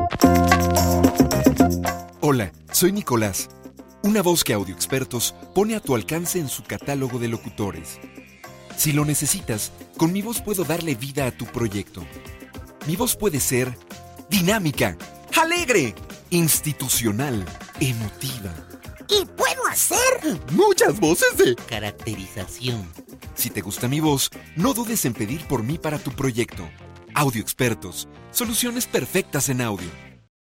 Hola, soy Nicolás, una voz que Audio Expertos pone a tu alcance en su catálogo de locutores. Si lo necesitas, con mi voz puedo darle vida a tu proyecto. Mi voz puede ser dinámica, alegre, institucional, emotiva. Y puedo hacer muchas voces de caracterización. Si te gusta mi voz, no dudes en pedir por mí para tu proyecto. Audio Expertos, soluciones perfectas en audio.